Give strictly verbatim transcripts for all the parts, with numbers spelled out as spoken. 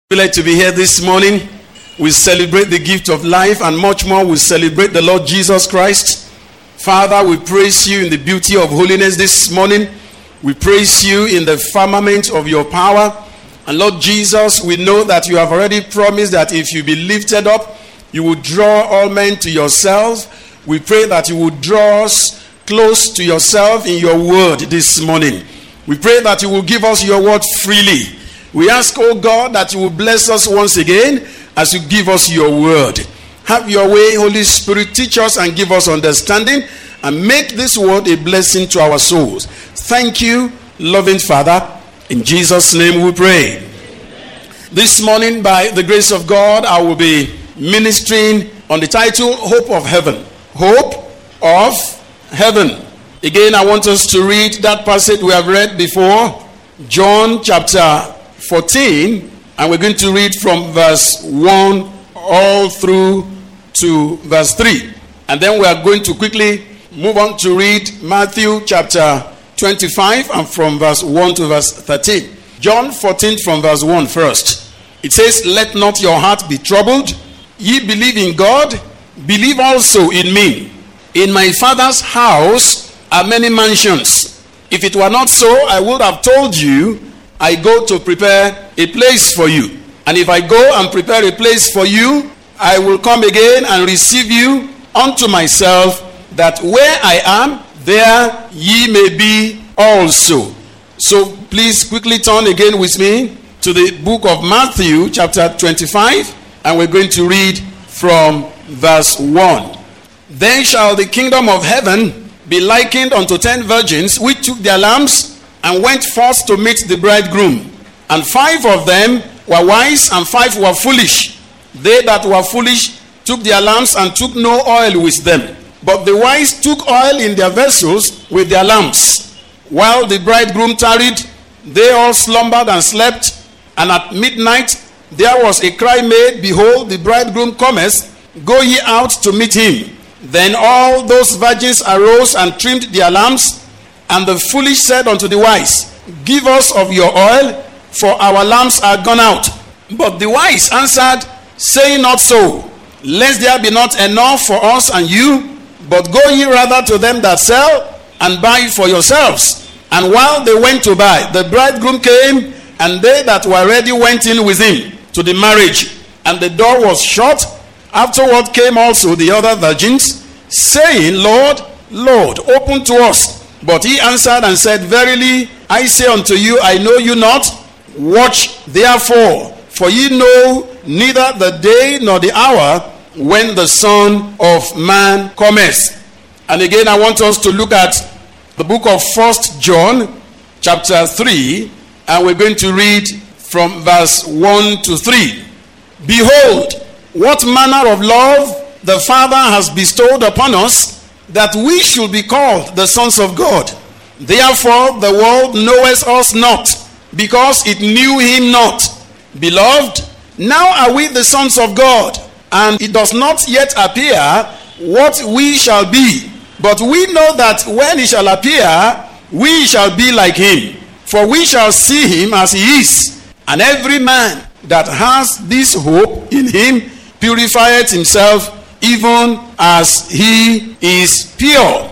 Privileged to be here this morning. We celebrate the gift of life, and much more we celebrate the Lord Jesus Christ. Father, we praise you in the beauty of holiness this morning. We praise you in the firmament of your power. And Lord Jesus, we know that you have already promised that if you be lifted up, you will draw all men to yourself. We pray that you will draw us close to yourself in your word this morning. We pray that you will give us your word freely. We ask, oh God, that you will bless us once again as you give us your word. Have your way, Holy Spirit. Teach us and give us understanding, and make this word a blessing to our souls. Thank you, loving Father. In Jesus' name we pray. Amen. This morning, by the grace of God, I will be ministering on the title, Hope of Heaven. Hope of Heaven. Again, I want us to read that passage we have read before, John chapter fourteen, and we're going to read from verse one all through to verse three. And then we are going to quickly move on to read Matthew chapter twenty-five, and from verse one to verse thirteen. John fourteen from verse one first. It says, "Let not your heart be troubled. Ye believe in God, believe also in me. In my Father's house are many mansions. If it were not so, I would have told you, I go to prepare a place for you. And if I go and prepare a place for you, I will come again and receive you unto myself, that where I am, there ye may be also." So please quickly turn again with me to the book of Matthew chapter twenty-five, and we're going to read from verse one. "Then shall the kingdom of heaven be likened unto ten virgins, which took their lamps and went forth to meet the bridegroom. And five of them were wise, and five were foolish. They that were foolish took their lamps and took no oil with them. But the wise took oil in their vessels with their lamps. While the bridegroom tarried, they all slumbered and slept. And at midnight there was a cry made, Behold, the bridegroom cometh, go ye out to meet him. Then all those virgins arose and trimmed their lamps. And the foolish said unto the wise, Give us of your oil, for our lamps are gone out. But the wise answered, Say not so, lest there be not enough for us and you, but go ye rather to them that sell, and buy for yourselves. And while they went to buy, the bridegroom came, and they that were ready went in with him to the marriage. And the door was shut. Afterward came also the other virgins, saying, Lord, Lord, open to us. But he answered and said, Verily I say unto you, I know you not. Watch therefore, for ye know neither the day nor the hour when the Son of Man cometh." And again, I want us to look at the book of First John chapter three, and we're going to read from verse one to three. "Behold, what manner of love the Father has bestowed upon us, that we should be called the sons of God. Therefore the world knoweth us not, because it knew him not. Beloved, now are we the sons of God, and it does not yet appear what we shall be. But we know that when he shall appear, we shall be like him, for we shall see him as he is. And every man that has this hope in him purifieth himself, even as he is pure."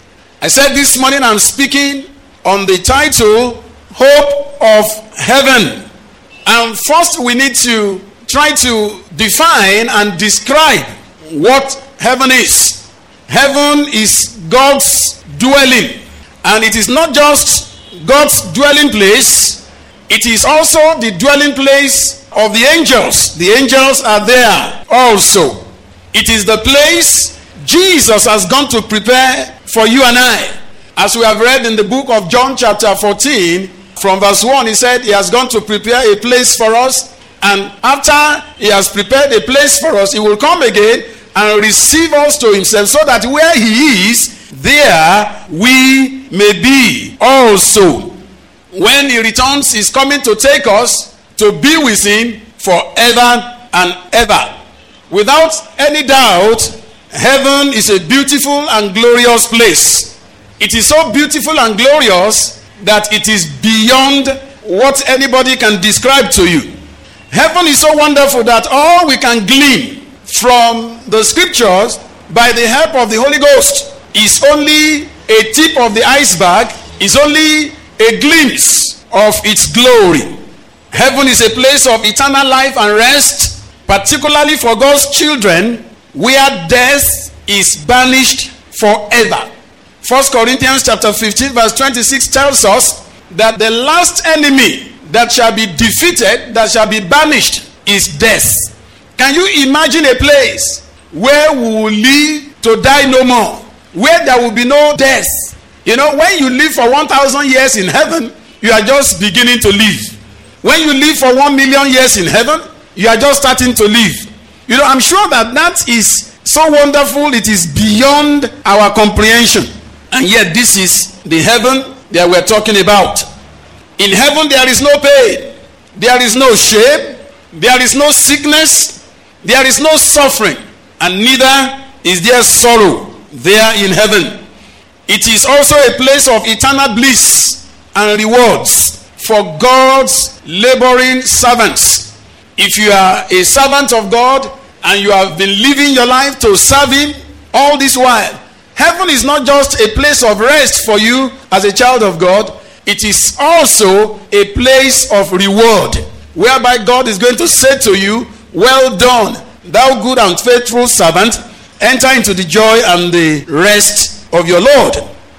I said this morning I'm speaking on the title, Hope of Heaven. And first we need to try to define and describe what heaven is. Heaven is God's dwelling. And it is not just God's dwelling place, it is also the dwelling place of the angels. The angels are there also. It is the place Jesus has gone to prepare for you and I. As we have read in the book of John chapter fourteen, from verse one, he said he has gone to prepare a place for us. And after he has prepared a place for us, he will come again and receive us to himself, so that where he is, there we may be also. When he returns, he's coming to take us to be with him forever and ever. Without any doubt, heaven is a beautiful and glorious place. It is so beautiful and glorious that it is beyond what anybody can describe to you. Heaven is so wonderful that all we can glean from the scriptures by the help of the Holy Ghost is only a tip of the iceberg, is only a glimpse of its glory. Heaven is a place of eternal life and rest, particularly for God's children, where death is banished forever. First Corinthians chapter fifteen verse twenty-six tells us that the last enemy that shall be defeated, that shall be banished, is death. Can you imagine a place where we will live to die no more, where there will be no death? You know, when you live for one thousand years in heaven, you are just beginning to live. When you live for one million years in heaven, you are just starting to live. You know, I'm sure that that is so wonderful, it is beyond our comprehension. And yet this is the heaven that we're talking about. In heaven there is no pain, there is no shame, there is no sickness, there is no suffering, and neither is there sorrow there in heaven. It is also a place of eternal bliss and rewards for God's laboring servants. If you are a servant of God and you have been living your life to serve Him all this while, heaven is not just a place of rest for you as a child of God, it is also a place of reward, whereby God is going to say to you, well done, thou good and faithful servant, enter into the joy and the rest of your Lord.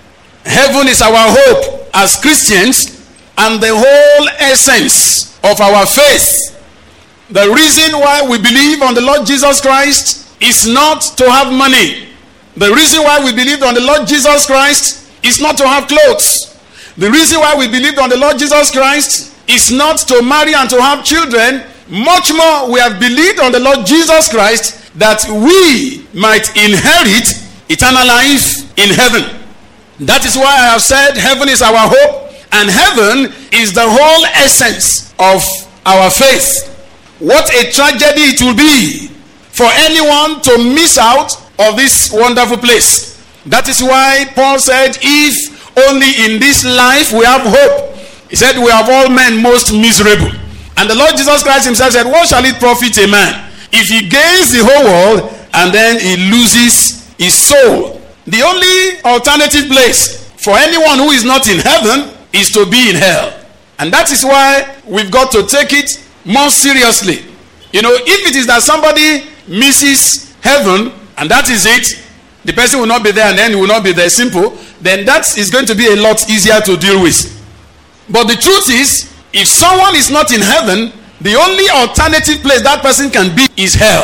Heaven is our hope as Christians and the whole essence of our faith. The reason why we believe on the Lord Jesus Christ is not to have money. The reason why we believed on the Lord Jesus Christ is not to have clothes. The reason why we believed on the Lord Jesus Christ is not to marry and to have children. Much more, we have believed on the Lord Jesus Christ that we might inherit eternal life in heaven. That is why I have said heaven is our hope, and heaven is the whole essence of our faith. What a tragedy it will be for anyone to miss out of this wonderful place. That is why Paul said, if only in this life we have hope. He said, we have all men most miserable. And the Lord Jesus Christ himself said, what shall it profit a man if he gains the whole world and then he loses his soul? The only alternative place for anyone who is not in heaven is to be in hell. And that is why we've got to take it more seriously. You know, if it is that somebody misses heaven and that is it, the person will not be there and then he will not be there, simple, then that is going to be a lot easier to deal with. But the truth is, if someone is not in heaven, the only alternative place that person can be is hell.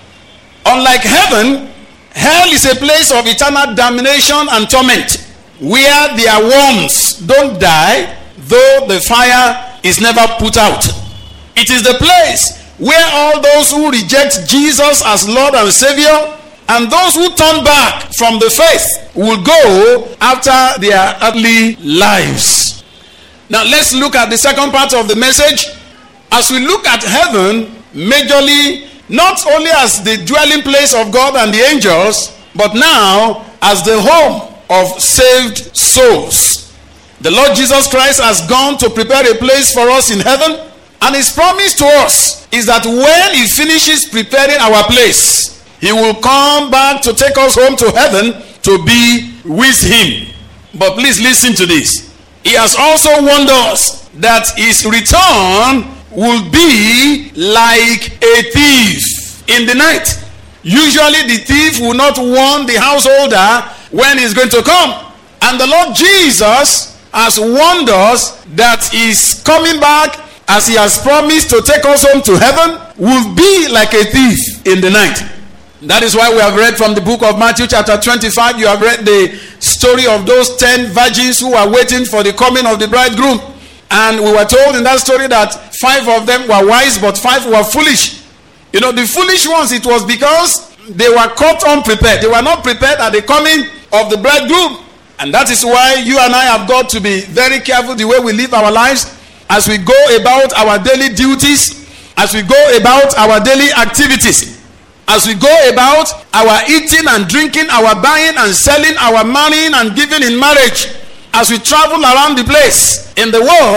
Unlike heaven, hell is a place of eternal damnation and torment, where their worms don't die, though the fire is never put out. It is the place where all those who reject Jesus as Lord and Savior and those who turn back from the faith will go after their earthly lives. Now let's look at the second part of the message. As we look at heaven, majorly not only as the dwelling place of God and the angels, but now as the home of saved souls. The Lord Jesus Christ has gone to prepare a place for us in heaven, and his promise to us is that when he finishes preparing our place, he will come back to take us home to heaven to be with him. But please listen to this. He has also warned us that his return will be like a thief in the night. Usually the thief will not warn the householder when he's going to come. And the Lord Jesus has warned us that he's coming back, as he has promised to take us home to heaven, will be like a thief in the night. That is why we have read from the book of Matthew chapter twenty-five. You have read the story of those ten virgins who were waiting for the coming of the bridegroom. And we were told in that story that five of them were wise, but five were foolish. You know, the foolish ones, it was because they were caught unprepared. They were not prepared at the coming of the bridegroom. And that is why you and I have got to be very careful the way we live our lives as we go about our daily duties, as we go about our daily activities, as we go about our eating and drinking, our buying and selling, our marrying and giving in marriage. As we travel around the place in the world,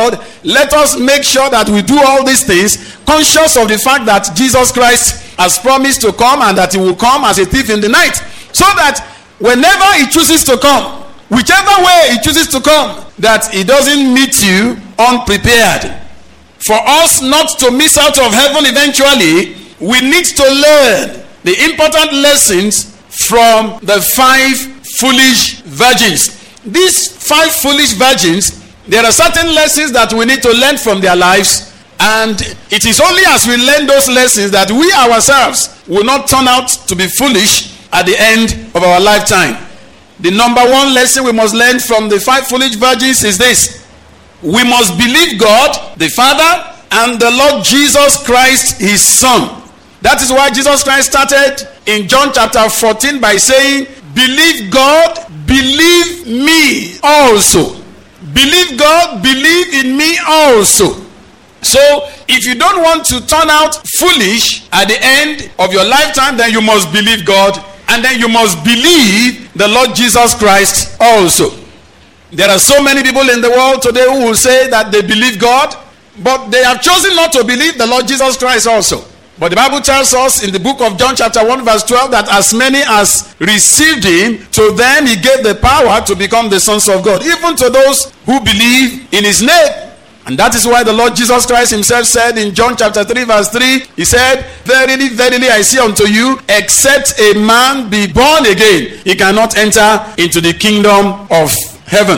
let us make sure that we do all these things conscious of the fact that Jesus Christ has promised to come and that he will come as a thief in the night. So that whenever he chooses to come, whichever way he chooses to come, that he doesn't meet you unprepared. For us not to miss out of heaven eventually, we need to learn the important lessons from the five foolish virgins. These five foolish virgins, there are certain lessons that we need to learn from their lives, and it is only as we learn those lessons that we ourselves will not turn out to be foolish at the end of our lifetime. The number one lesson we must learn from the five foolish virgins is this: we must believe God the Father and the Lord Jesus Christ his Son. That is why Jesus Christ started in John chapter fourteen by saying, believe God, believe me also. Believe God, believe in me also. So, if you don't want to turn out foolish at the end of your lifetime, then you must believe God, and then you must believe the Lord Jesus Christ also. There are so many people in the world today who will say that they believe God, but they have chosen not to believe the Lord Jesus Christ also. But the Bible tells us in the book of John chapter one verse twelve that as many as received him, to them he gave the power to become the sons of God, even to those who believe in his name. And that is why the Lord Jesus Christ himself said in John chapter three verse three, he said, verily, verily, I say unto you, except a man be born again, he cannot enter into the kingdom of heaven.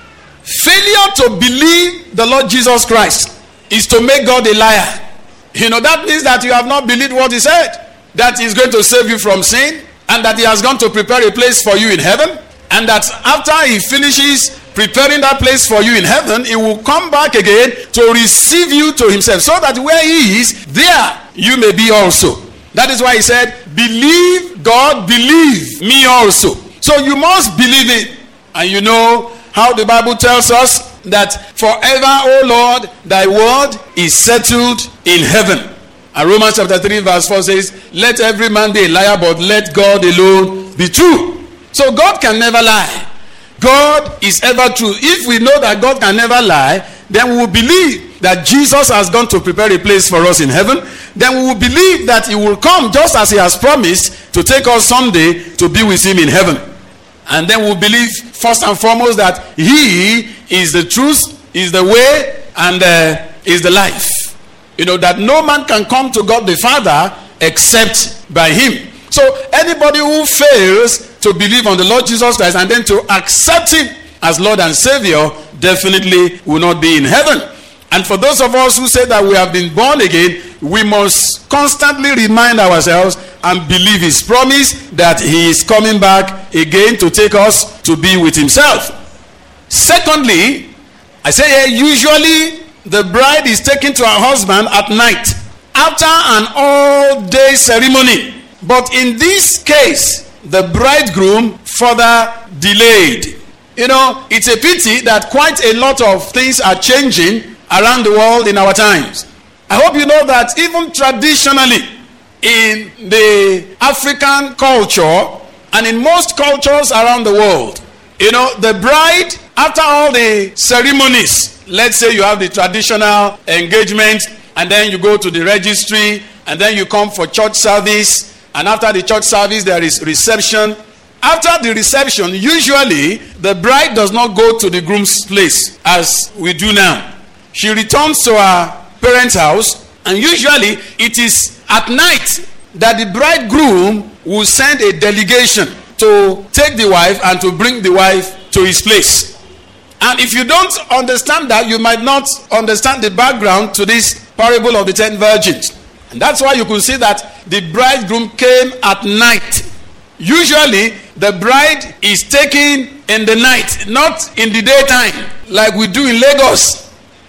Failure to believe the Lord Jesus Christ is to make God a liar. You know, that means that you have not believed what he said, that he is going to save you from sin, and that he has gone to prepare a place for you in heaven, and that after he finishes preparing that place for you in heaven, he will come back again to receive you to himself, so that where he is, there you may be also. That is why he said, believe God, believe me also. So you must believe it. And you know how the Bible tells us that forever, O Lord, thy word is settled in heaven. And Romans chapter three verse four says, let every man be a liar, but let God alone be true. So God can never lie. God is ever true. If we know that God can never lie, then we will believe that Jesus has gone to prepare a place for us in heaven. Then we will believe that he will come just as he has promised to take us someday to be with him in heaven. And then we'll believe first and foremost that he is the truth, is the way, and uh, is the life. You know, that no man can come to God the Father except by him. So anybody who fails to believe on the Lord Jesus Christ and then to accept him as Lord and Savior definitely will not be in heaven. And for those of us who say that we have been born again, we must constantly remind ourselves and believe his promise that he is coming back again to take us to be with himself. Secondly, I say here, usually the bride is taken to her husband at night after an all-day ceremony. But in this case, the bridegroom further delayed. You know, it's a pity that quite a lot of things are changing around the world in our times. I hope you know that even traditionally in the African culture and in most cultures around the world, you know, the bride, after all the ceremonies, let's say you have the traditional engagement, and then you go to the registry, and then you come for church service, and after the church service there is reception. After the reception, usually the bride does not go to the groom's place as we do now. She returns to her parents' house, and usually it is at night that the bridegroom will send a delegation to take the wife and to bring the wife to his place. And if you don't understand that, you might not understand the background to this parable of the ten virgins. And that's why you could see that the bridegroom came at night. Usually the bride is taken in the night, not in the daytime like we do in Lagos.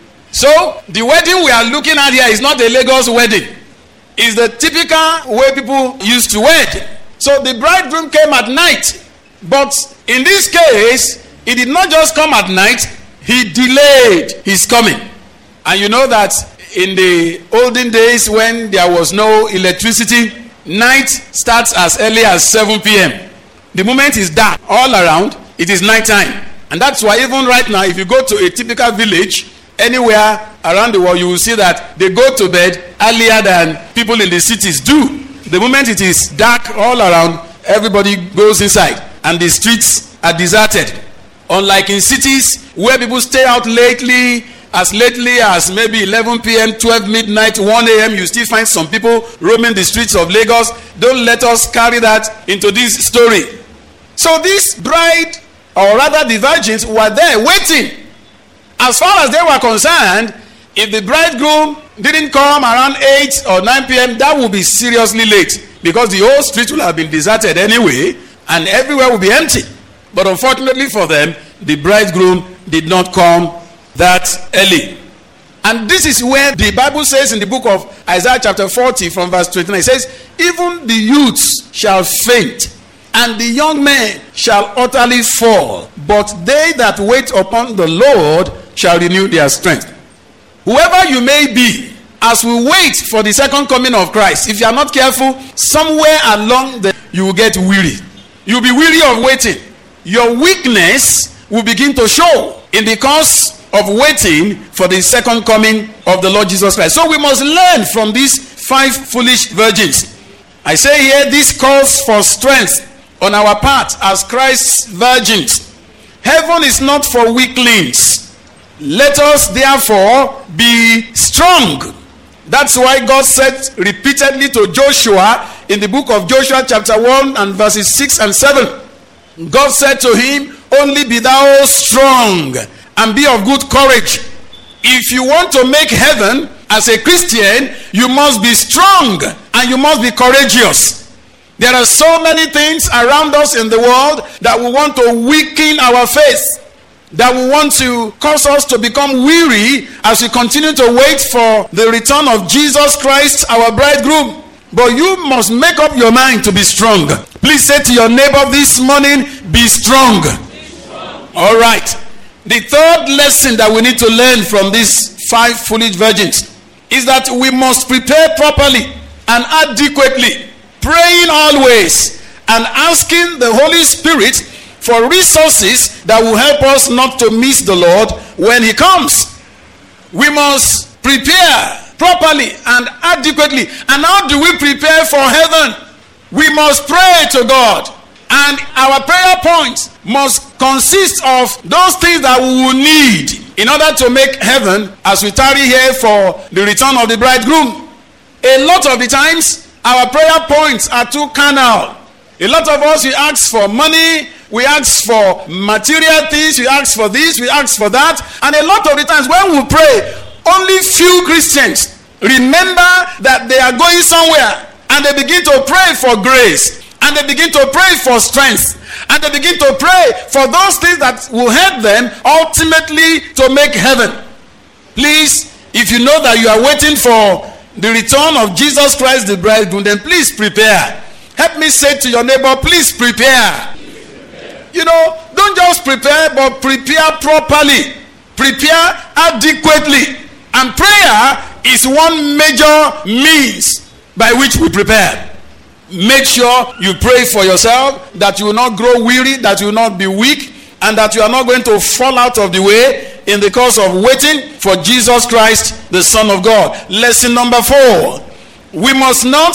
So the wedding we are looking at here is not a Lagos wedding. It's the typical way people used to wed. So the bridegroom came at night. But in this case, he did not just come at night, he delayed his coming. And you know that in the olden days when there was no electricity, night starts as early as seven p.m. The moment it's dark all around, it is night time. And that's why even right now, if you go to a typical village, anywhere around the world, you will see that they go to bed earlier than people in the cities do. The moment it is dark all around, everybody goes inside and the streets are deserted. Unlike in cities where people stay out lately, as lately as maybe eleven p.m., twelve midnight, one a.m., you still find some people roaming the streets of Lagos. Don't let us carry that into this story. So this bride, or rather the virgins, were there waiting. As far as they were concerned, if the bridegroom didn't come around eight or nine p.m., that would be seriously late, because the whole street will have been deserted anyway and everywhere will be empty. But unfortunately for them, the bridegroom did not come that early. And this is where the Bible says in the book of Isaiah chapter forty from verse twenty-nine, it says, even the youths shall faint and the young men shall utterly fall, but they that wait upon the Lord shall renew their strength. Whoever you may be, as we wait for the second coming of Christ, if you are not careful, somewhere along the you will get weary. You'll be weary of waiting. Your weakness will begin to show in the course of waiting for the second coming of the Lord Jesus Christ. So we must learn from these five foolish virgins. I say here, this calls for strength on our part as Christ's virgins. Heaven is not for weaklings. Let us therefore be strong. That's why God said repeatedly to Joshua in the book of Joshua chapter one and verses six and seven. God said to him, only be thou strong and be of good courage. If you want to make heaven as a Christian, you must be strong and you must be courageous. There are so many things around us in the world that will want to weaken our faith, that will want to cause us to become weary as we continue to wait for the return of Jesus Christ, our bridegroom. But you must make up your mind to be strong. Please say to your neighbor this morning, be strong. Be strong. All right. The third lesson that we need to learn from these five foolish virgins is that we must prepare properly and adequately, praying always and asking the Holy Spirit for resources that will help us not to miss the Lord when he comes. We must prepare properly and adequately. And how do we prepare for heaven? We must pray to God. And our prayer points must consist of those things that we will need in order to make heaven as we tarry here for the return of the bridegroom. A lot of the times, our prayer points are too carnal. A lot of us, we ask for money, we ask for material things, we ask for this, we ask for that. And a lot of the times when we pray, only few Christians remember that they are going somewhere, and they begin to pray for grace, and they begin to pray for strength, and they begin to pray for those things that will help them ultimately to make heaven. Please, if you know that you are waiting for the return of Jesus Christ the bridegroom, then please prepare. Help me say to your neighbor, please prepare. Please prepare. You know, don't just prepare, but prepare properly. Prepare adequately. And prayer is one major means by which we prepare. Make sure you pray for yourself, that you will not grow weary, that you will not be weak, and that you are not going to fall out of the way in the course of waiting for Jesus Christ, the Son of God. Lesson number four. We must not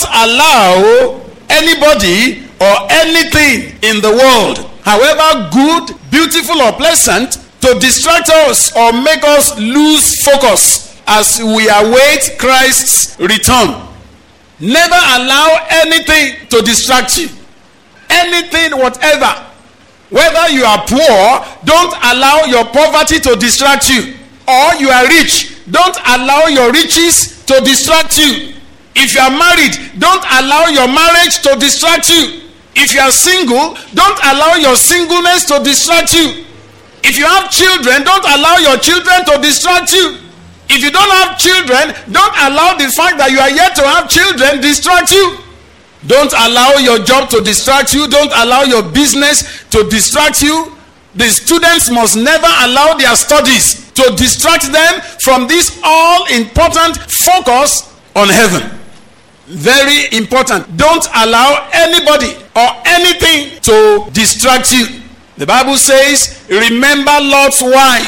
allow anybody or anything in the world, however good, beautiful, or pleasant, to distract us or make us lose focus as we await Christ's return. Never allow anything to distract you. Anything, whatever. Whether you are poor, don't allow your poverty to distract you. Or you are rich, don't allow your riches to distract you. If you are married, don't allow your marriage to distract you. If you are single, don't allow your singleness to distract you. If you have children, don't allow your children to distract you. If you don't have children, don't allow the fact that you are yet to have children distract you. Don't allow your job to distract you. Don't allow your business to distract you. The students must never allow their studies to distract them from this all-important focus on heaven. Very important. Don't allow anybody or anything to distract you. The Bible says, remember Lot's wife.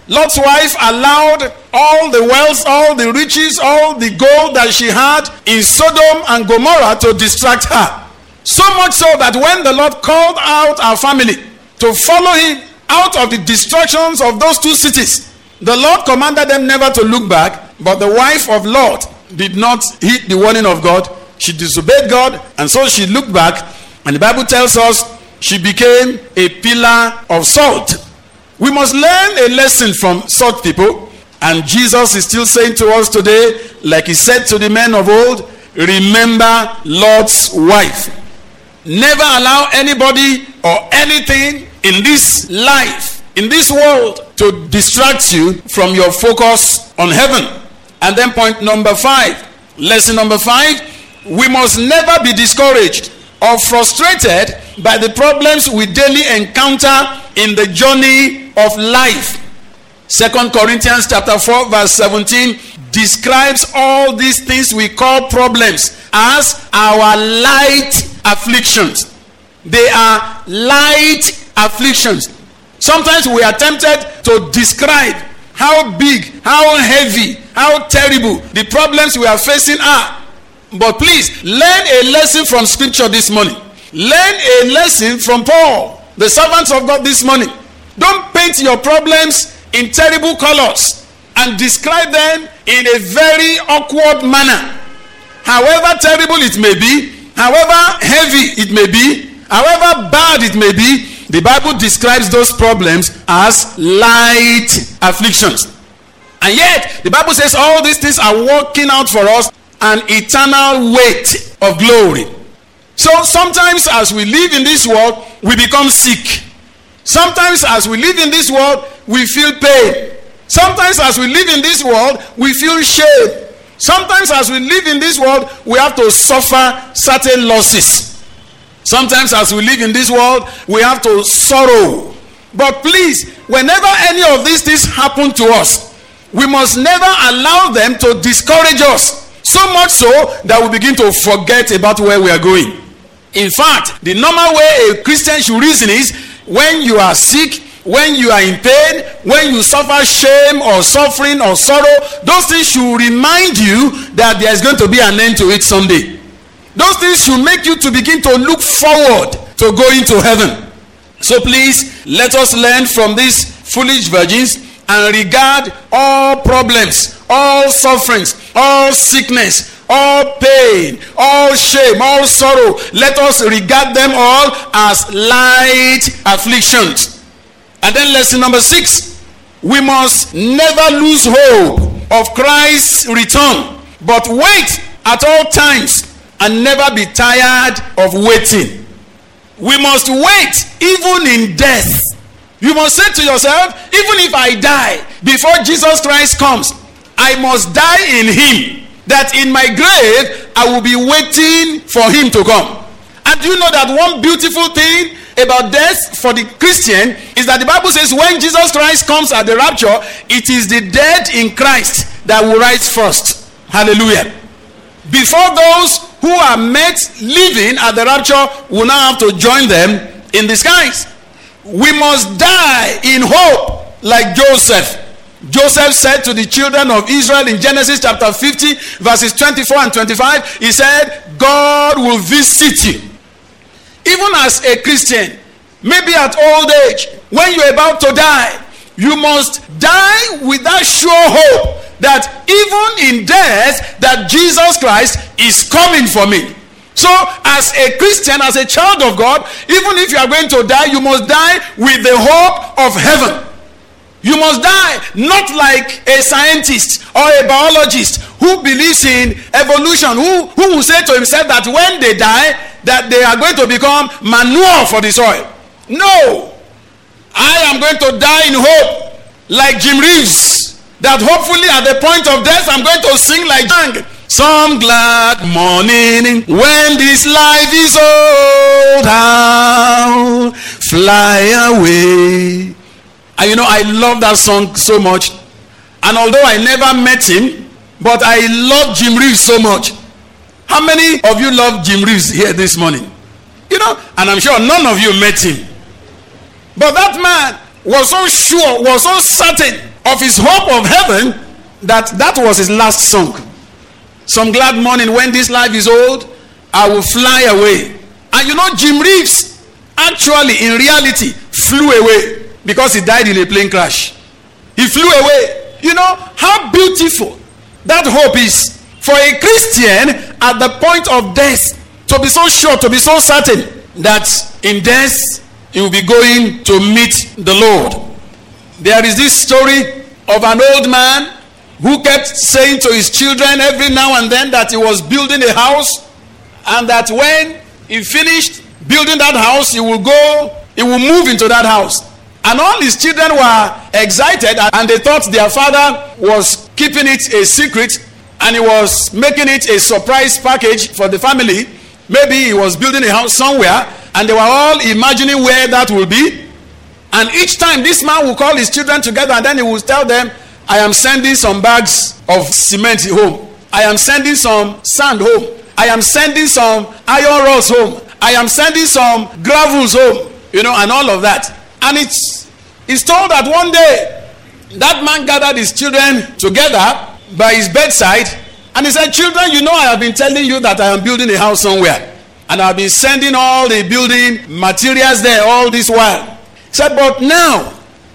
Lot's wife allowed all the wealth, all the riches, all the gold that she had in Sodom and Gomorrah to distract her. So much so that when the Lord called out our family to follow him out of the destructions of those two cities, the Lord commanded them never to look back, but the wife of Lot did not heed the warning of God. She disobeyed God, and so she looked back, and the Bible tells us she became a pillar of salt. We must learn a lesson from such people, and Jesus is still saying to us today, like he said to the men of old, remember Lot's wife. Never allow anybody or anything in this life, in this world, to distract you from your focus on heaven. And then point number five, lesson number five, we must never be discouraged or frustrated by the problems we daily encounter in the journey of life. Second Corinthians chapter four verse seventeen describes all these things we call problems as our light afflictions. They are light afflictions. Sometimes we are tempted to describe how big, how heavy, how terrible the problems we are facing are. But please, learn a lesson from scripture this morning. Learn a lesson from Paul, the servants of God this morning. Don't paint your problems in terrible colors and describe them in a very awkward manner. However terrible it may be, however heavy it may be, however bad it may be, the Bible describes those problems as light afflictions. And yet, the Bible says all these things are working out for us an eternal weight of glory. So sometimes as we live in this world, we become sick. Sometimes as we live in this world, we feel pain. Sometimes as we live in this world, we feel shame. Sometimes as we live in this world, we have to suffer certain losses. Sometimes as we live in this world, we have to sorrow. But please, whenever any of these things happen to us, we must never allow them to discourage us. So much so that we begin to forget about where we are going. In fact, the normal way a Christian should reason is when you are sick, when you are in pain, when you suffer shame or suffering or sorrow, those things should remind you that there is going to be an end to it someday. Those things should make you to begin to look forward to going to heaven. So please, let us learn from these foolish virgins and regard all problems, all sufferings, all sickness, all pain, all shame, all sorrow. Let us regard them all as light afflictions. And then lesson number six, we must never lose hope of Christ's return, but wait at all times and never be tired of waiting. We must wait even in death. You must say to yourself, even if I die before Jesus Christ comes, I must die in him, that in my grave I will be waiting for him to come. And do you know that one beautiful thing about death for the Christian is that the Bible says when Jesus Christ comes at the rapture, it is the dead in Christ that will rise first. Hallelujah. Before those who are met living at the rapture will now have to join them in the skies. We must die in hope like Joseph. Joseph said to the children of Israel in Genesis chapter fifty verses twenty-four and twenty-five, he said, God will visit you. Even as a Christian, maybe at old age, when you're about to die, you must die with that sure hope that even in death, that Jesus Christ is coming for me. So as a Christian, as a child of God, even if you are going to die, you must die with the hope of heaven. You must die not like a scientist or a biologist who believes in evolution, who, who will say to himself that when they die, that they are going to become manure for the soil. No. I am going to die in hope like Jim Reeves, that hopefully at the point of death I'm going to sing like Jang. Some glad morning when this life is old, I'll fly away. And you know, I love that song so much. And although I never met him, but I love Jim Reeves so much. How many of you love Jim Reeves here this morning? You know, and I'm sure none of you met him. But that man was so sure, was so certain of his hope of heaven that that was his last song. Some glad morning when this life is old, I will fly away. And you know, Jim Reeves actually in reality flew away because he died in a plane crash. He flew away. You know how beautiful that hope is for a Christian at the point of death, to be so sure, to be so certain that in death he will be going to meet the Lord. There is this story of an old man who kept saying to his children every now and then that he was building a house, and that when he finished building that house, he will go, he will move into that house. And all his children were excited, and they thought their father was keeping it a secret, and he was making it a surprise package for the family. Maybe he was building a house somewhere, and they were all imagining where that will be. And each time this man will call his children together, and then he will tell them, I am sending some bags of cement home. I am sending some sand home. I am sending some iron rods home. I am sending some gravels home. You know, and all of that. And it's, it's told that one day, that man gathered his children together by his bedside, and he said, children, you know I have been telling you that I am building a house somewhere. And I have been sending all the building materials there all this while. He said, but now,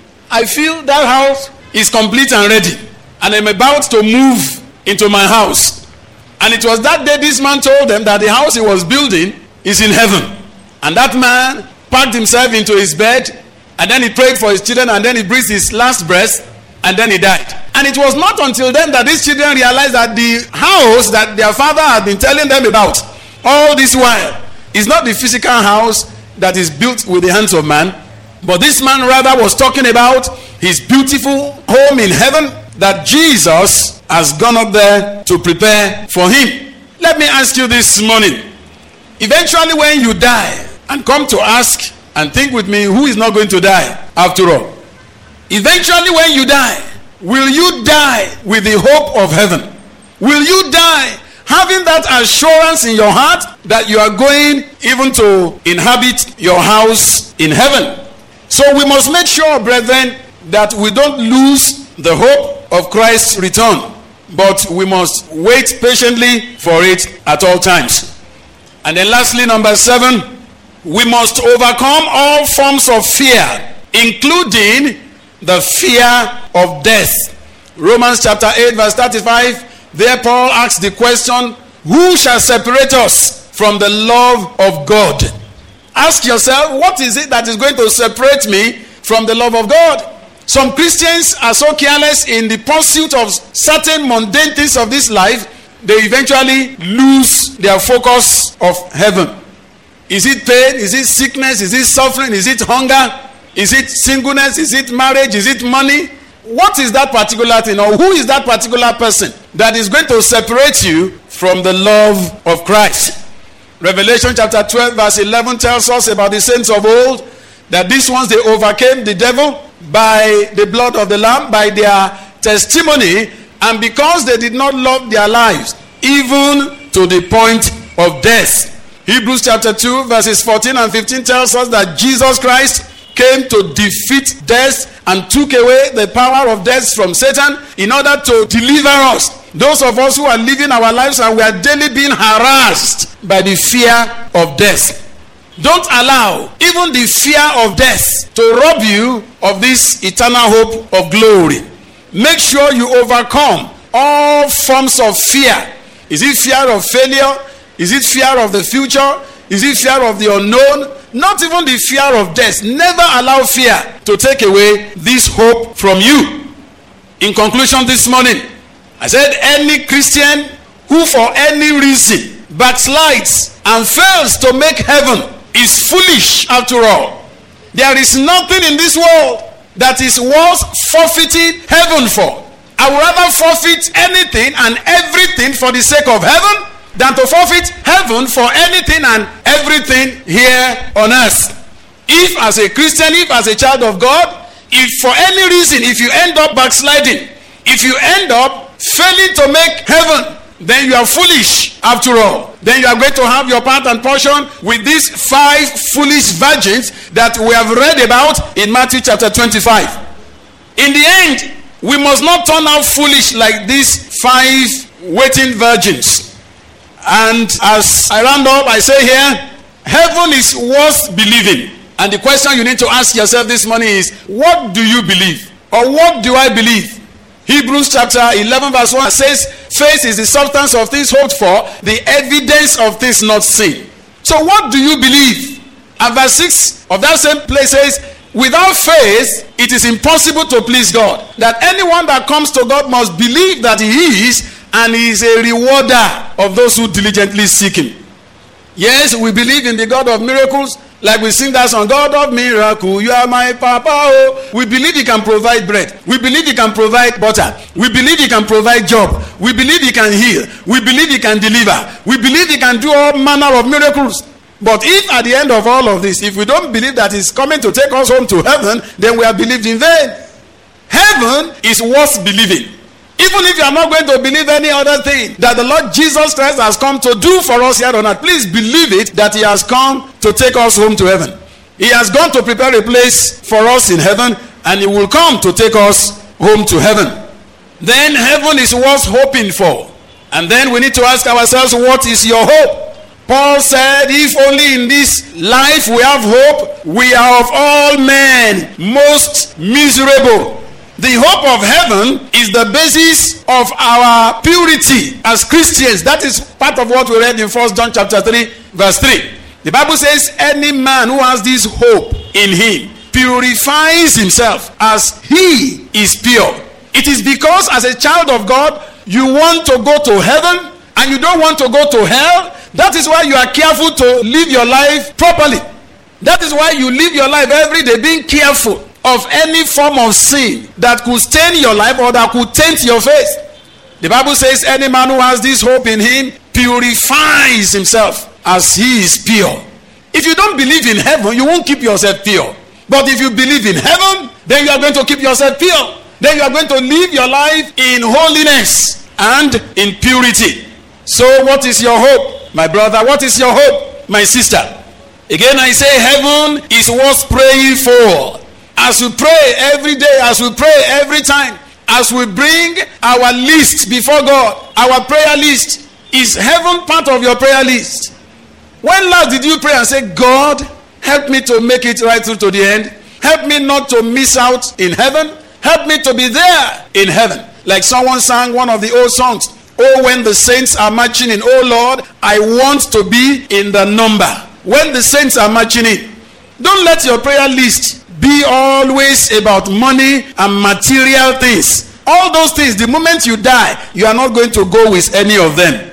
I feel that house is complete and ready. And I'm about to move into my house. And it was that day this man told them that the house he was building is in heaven. And that man packed himself into his bed, and then he prayed for his children, and then he breathed his last breath, and then he died. And it was not until then that these children realized that the house that their father had been telling them about all this while is not the physical house that is built with the hands of man, but this man rather was talking about his beautiful home in heaven that Jesus has gone up there to prepare for him. Let me ask you this morning, eventually when you die and come to ask and think with me, who is not going to die after all? Eventually when you die, will you die with the hope of heaven? Will you die having that assurance in your heart that you are going even to inhabit your house in heaven? So we must make sure, brethren, that we don't lose the hope of Christ's return, but we must wait patiently for it at all times. And then lastly, number seven, we must overcome all forms of fear, including the fear of death. Romans chapter eight verse thirty-five, there Paul asks the question, who shall separate us from the love of God? Ask yourself, what is it that is going to separate me from the love of God? Some Christians are so careless in the pursuit of certain mundane things of this life, they eventually lose their focus of heaven. Is it pain? Is it sickness? Is it suffering? Is it hunger? Is it singleness? Is it marriage? Is it money? What is that particular thing, or who is that particular person that is going to separate you from the love of Christ? Revelation chapter twelve verse eleven tells us about the saints of old, that these ones, they overcame the devil by the blood of the Lamb, by their testimony, and because they did not love their lives, even to the point of death. Hebrews chapter two verses fourteen and fifteen tells us that Jesus Christ came to defeat death and took away the power of death from Satan in order to deliver us. Those of us who are living our lives and we are daily being harassed by the fear of death. Don't allow even the fear of death to rob you of this eternal hope of glory. Make sure you overcome all forms of fear. Is it fear of failure? Is it fear of the future? Is it fear of the unknown? Not even the fear of death. Never allow fear to take away this hope from you. In conclusion this morning, I said any Christian who for any reason backslides and fails to make heaven is foolish after all. There is nothing in this world that is worth forfeiting heaven for. I would rather forfeit anything and everything for the sake of heaven than to forfeit heaven for anything and everything here on earth. If as a Christian, if as a child of God, if for any reason, if you end up backsliding, if you end up failing to make heaven, then you are foolish after all. Then you are going to have your part and portion with these five foolish virgins that we have read about in Matthew chapter twenty-five. In the end, We must not turn out foolish like these five waiting virgins. And as I round up, I say here, heaven is worth believing. And the question you need to ask yourself this morning is, what do you believe? Or what do I believe? Hebrews chapter eleven verse one says, faith is the substance of things hoped for, the evidence of things not seen. So what do you believe? And verse six of that same place says, without faith, it is impossible to please God. That anyone that comes to God must believe that he is, and he is a rewarder of those who diligently seek him. Yes, we believe in the God of miracles. Like we sing that song, God of miracle, you are my papa. Oh. We believe he can provide bread. We believe he can provide butter. We believe he can provide job. We believe he can heal. We believe he can deliver. We believe he can do all manner of miracles. But if at the end of all of this, if we don't believe that he's coming to take us home to heaven, then we have believed in vain. Heaven is worth believing. Even if you are not going to believe any other thing that the Lord Jesus Christ has come to do for us here on earth, please believe it that he has come to take us home to heaven. He has gone to prepare a place for us in heaven, and he will come to take us home to heaven. Then heaven is worth hoping for. And then we need to ask ourselves, what is your hope? Paul said, if only in this life we have hope, we are of all men most miserable. The hope of heaven is the basis of our purity as Christians. That is part of what we read in First John chapter three, verse three. The Bible says, any man who has this hope in him purifies himself as he is pure. It is because as a child of God, you want to go to heaven and you don't want to go to hell. That is why you are careful to live your life properly. That is why you live your life every day being careful of any form of sin that could stain your life or that could taint your faith. The Bible says any man who has this hope in him purifies himself as he is pure. If you don't believe in heaven, you won't keep yourself pure. But if you believe in heaven, then you are going to keep yourself pure. Then you are going to live your life in holiness and in purity. So what is your hope, my brother? What is your hope, my sister? Again, I say heaven is worth praying for. As we pray every day, as we pray every time, as we bring our list before God, our prayer list, is heaven part of your prayer list? When last did you pray and say, God, help me to make it right through to the end? Help me not to miss out in heaven. Help me to be there in heaven. Like someone sang one of the old songs, oh, when the saints are marching in, oh Lord, I want to be in the number. When the saints are marching in, don't let your prayer list be always about money and material things. All those things, the moment you die, you are not going to go with any of them.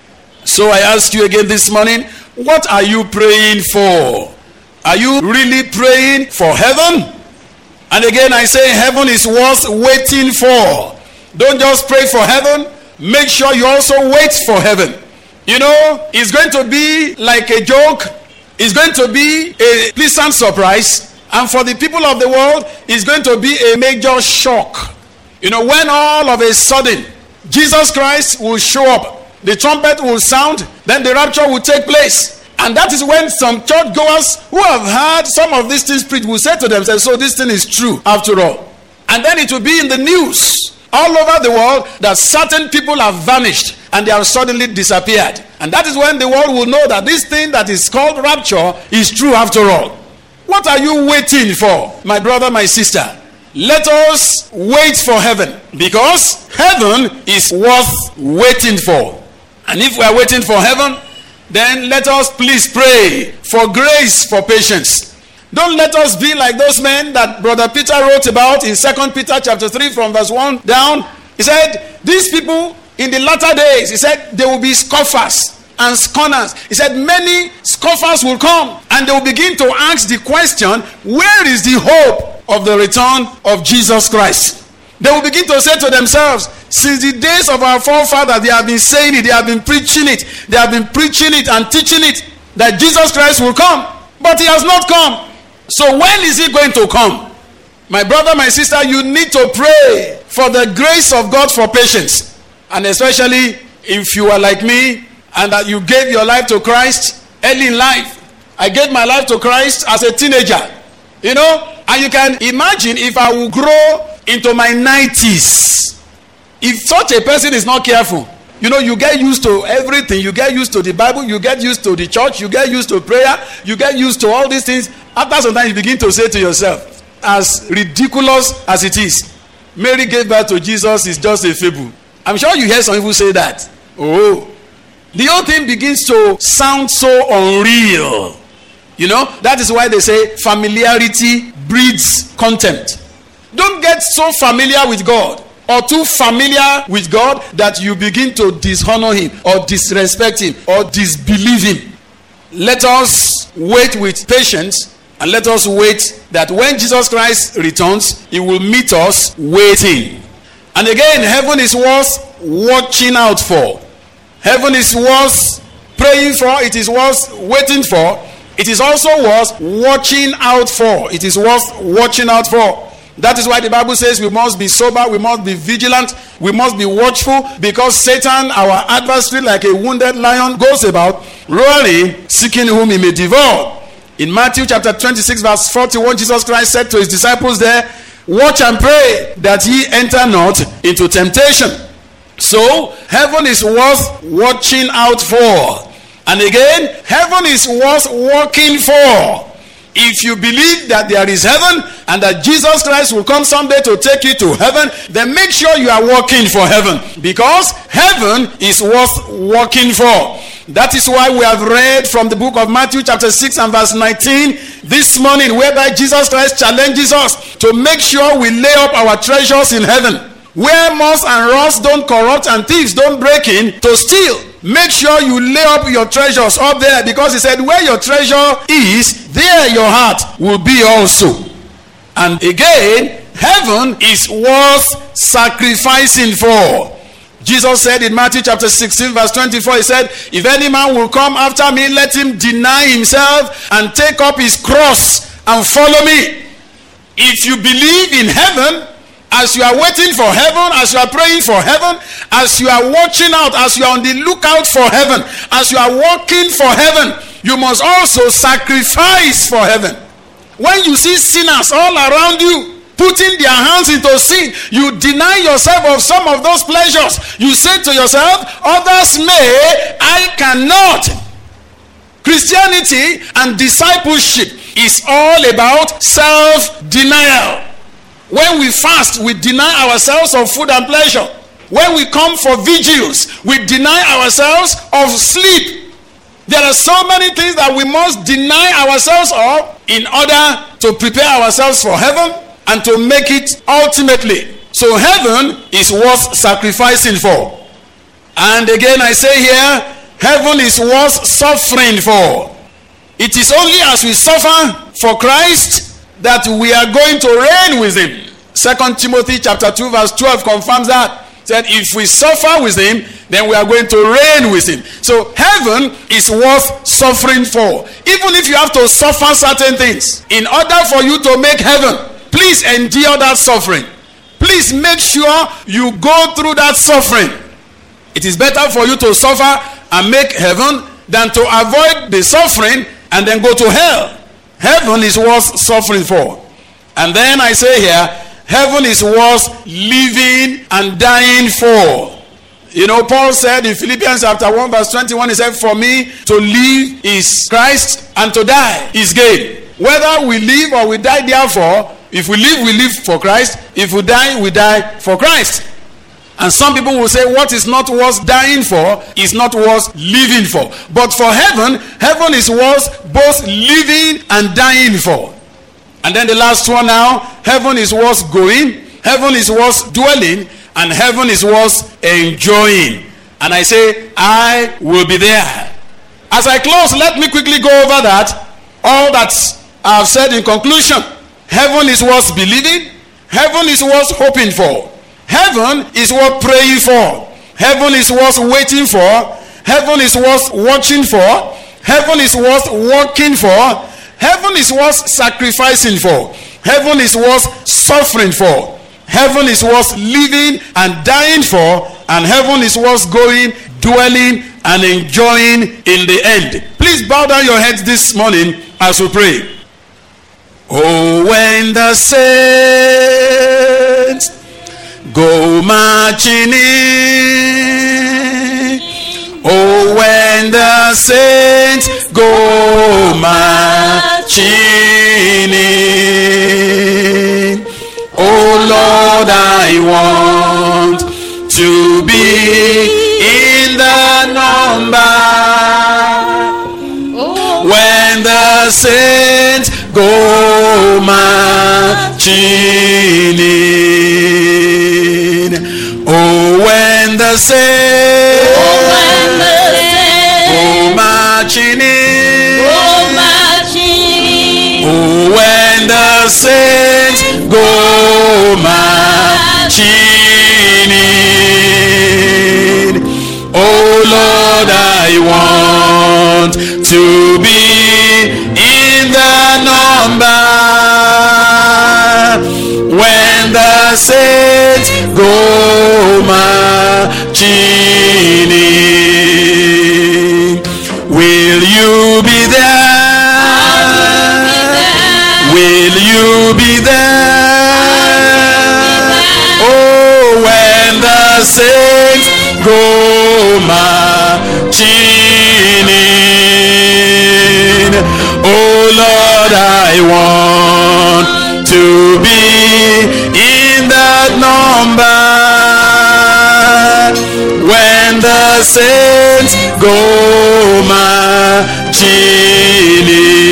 So I ask you again this morning, what are you praying for? Are you really praying for heaven? And again, I say heaven is worth waiting for. Don't just pray for heaven. Make sure you also wait for heaven. You know, it's going to be like a joke. It's going to be a pleasant surprise. And for the people of the world, it's going to be a major shock. You know, when all of a sudden, Jesus Christ will show up, the trumpet will sound, then the rapture will take place. And that is when some churchgoers who have heard some of these things preached will say to themselves, so this thing is true after all. And then it will be in the news all over the world that certain people have vanished and they have suddenly disappeared. And that is when the world will know that this thing that is called rapture is true after all. What are you waiting for, my brother, my sister? Let us wait for heaven, because heaven is worth waiting for. And if we are waiting for heaven, then let us please pray for grace, for patience. Don't let us be like those men that Brother Peter wrote about in Second Peter chapter three from verse one down. He said, these people in the latter days, he said, they will be scoffers and scorners. He said, many scoffers will come and they will begin to ask the question, where is the hope of the return of Jesus Christ? They will begin to say to themselves, since the days of our forefathers, they have been saying it, they have been preaching it, they have been preaching it and teaching it, that Jesus Christ will come, but he has not come. So when is he going to come? My brother, my sister, you need to pray for the grace of God for patience. And especially if you are like me and that you gave your life to Christ early in life. I gave my life to Christ as a teenager. You know, and you can imagine if I would grow into my nineties. If such a person is not careful, you know, you get used to everything. You get used to the Bible. You get used to the church. You get used to prayer. You get used to all these things. After some time, you begin to say to yourself, as ridiculous as it is, Mary gave birth to Jesus is just a fable. I'm sure you hear some people say that. Oh, the whole thing begins to sound so unreal. You know, that is why they say familiarity breeds contempt. Don't get so familiar with God or too familiar with God that you begin to dishonor him or disrespect him or disbelieve him. Let us wait with patience, and let us wait that when Jesus Christ returns, he will meet us waiting. And again, heaven is worth watching out for. Heaven is worth praying for. It is worth waiting for. It is also worth watching out for. It is worth watching out for. That is why the Bible says we must be sober, we must be vigilant, we must be watchful, because Satan, our adversary, like a wounded lion, goes about roaring, seeking whom he may devour. In Matthew chapter twenty-six verse forty-one, Jesus Christ said to his disciples there, watch and pray that ye enter not into temptation. So, heaven is worth watching out for. And again, heaven is worth working for. If you believe that there is heaven and that Jesus Christ will come someday to take you to heaven, then make sure you are working for heaven, because heaven is worth working for. That is why we have read from the book of Matthew chapter six and verse nineteen this morning, whereby Jesus Christ challenges us to make sure we lay up our treasures in heaven, where moth and rust don't corrupt and thieves don't break in to steal. Make sure you lay up your treasures up there, because he said where your treasure is, there your heart will be also. And again, heaven is worth sacrificing for. Jesus said in Matthew chapter sixteen verse twenty-four, he said, if any man will come after me, let him deny himself and take up his cross and follow me. If you believe in heaven, as you are waiting for heaven, as you are praying for heaven, as you are watching out, as you are on the lookout for heaven, as you are working for heaven, you must also sacrifice for heaven. When you see sinners all around you putting their hands into sin, you deny yourself of some of those pleasures. You say to yourself, others may, I cannot. Christianity and discipleship is all about self-denial. When we fast, we deny ourselves of food and pleasure. When we come for vigils, we deny ourselves of sleep. There are so many things that we must deny ourselves of in order to prepare ourselves for heaven and to make it ultimately. So heaven is worth sacrificing for. And again I say here, heaven is worth suffering for. It is only as we suffer for Christ that we are going to reign with him. Second Timothy chapter two verse twelve confirms that. Said if we suffer with him, then we are going to reign with him. So heaven is worth suffering for. Even if you have to suffer certain things, in order for you to make heaven, please endure that suffering. Please make sure you go through that suffering. It is better for you to suffer and make heaven than to avoid the suffering and then go to hell. Heaven is worth suffering for. And then I say here, heaven is worth living and dying for. You know, Paul said in Philippians chapter one verse twenty-one, he said, for me to live is Christ and to die is gain. Whether we live or we die, therefore, if we live, we live for Christ. If we die, we die for Christ. And some people will say what is not worth dying for is not worth living for. But for heaven, heaven is worth both living and dying for. And then the last one now, heaven is worth going, heaven is worth dwelling, and heaven is worth enjoying. And I say, I will be there. As I close, let me quickly go over that. All that I have said in conclusion. Heaven is worth believing, heaven is worth hoping for. Heaven is worth praying for. Heaven is worth waiting for. Heaven is worth watching for. Heaven is worth working for. Heaven is worth sacrificing for. Heaven is worth suffering for. Heaven is worth living and dying for. And heaven is worth going, dwelling, and enjoying in the end. Please bow down your heads this morning as we pray. Oh, when the saints go marching in. Oh, when the saints go marching in. Oh, Lord, I want to be in the number. When the saints go marching in. Oh, when the saints Oh, when the saints go marching in. go marching in. Oh, when the saints go marching in. Oh, Lord, I want to be in the number. When the saints go marching in. Will you be there? Will you be there? Oh, when the saints go marching in. Oh, Lord, I want to be in that number. When the saints go marching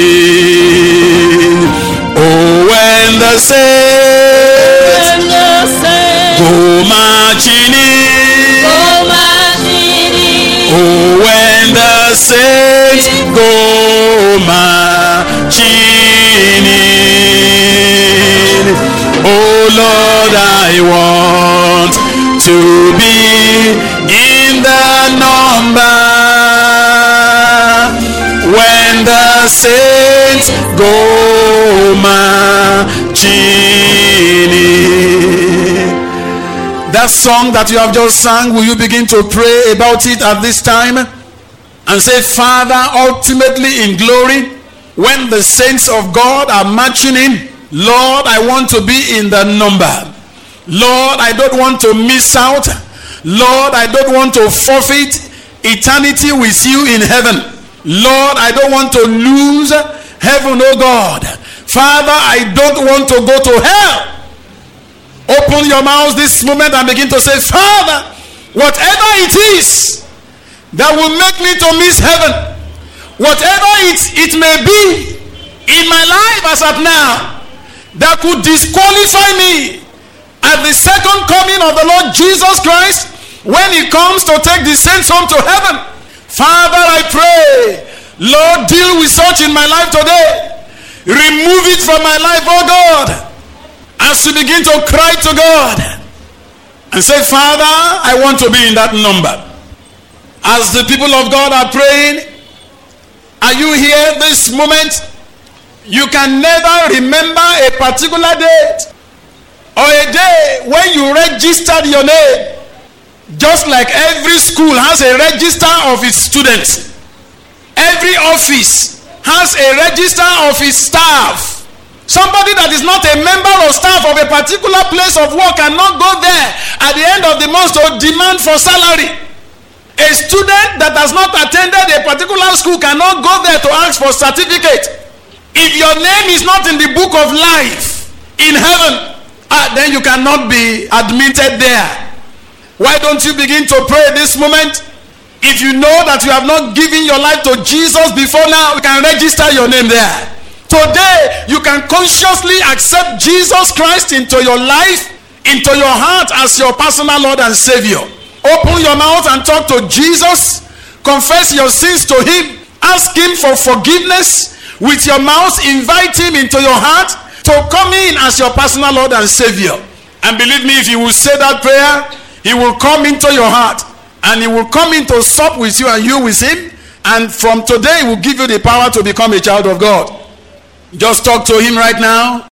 in. Oh, when the saints When the saints go marching in. go marching in. Oh, when the saints go marching in. Oh, Lord, I want to be in the number. When the saints go marching in. That song that you have just sung, will you begin to pray about it at this time? And say, Father, ultimately in glory, when the saints of God are marching in, Lord, I want to be in the number. Lord, I don't want to miss out. Lord, I don't want to forfeit eternity with you in heaven. Lord, I don't want to lose heaven, oh God. Father, I don't want to go to hell. Open your mouth this moment and begin to say, Father, whatever it is that will make me to miss heaven, whatever it, it may be in my life as of now, that could disqualify me at the second coming of the Lord Jesus Christ when he comes to take the saints home to heaven. Father, I pray, Lord, deal with such in my life today. Remove it from my life, oh God. As you begin to cry to God and say, Father, I want to be in that number. As the people of God are praying, are you here this moment? You can never remember a particular date or a day when you registered your name. Just like every school has a register of its students, every office has a register of its staff. Somebody that is not a member or staff of a particular place of work cannot go there at the end of the month to demand for salary. A student that has not attended a particular school cannot go there to ask for certificate. If your name is not in the book of life in heaven, ah, then you cannot be admitted there. Why don't you begin to pray this moment? If you know that you have not given your life to Jesus before now, you can register your name there. Today, you can consciously accept Jesus Christ into your life, into your heart as your personal Lord and Savior. Open your mouth and talk to Jesus. Confess your sins to him. Ask him for forgiveness. With your mouth, invite him into your heart to come in as your personal Lord and Savior. And believe me, if you will say that prayer, he will come into your heart and he will come in to sup with you and you with him. And from today, he will give you the power to become a child of God. Just talk to him right now.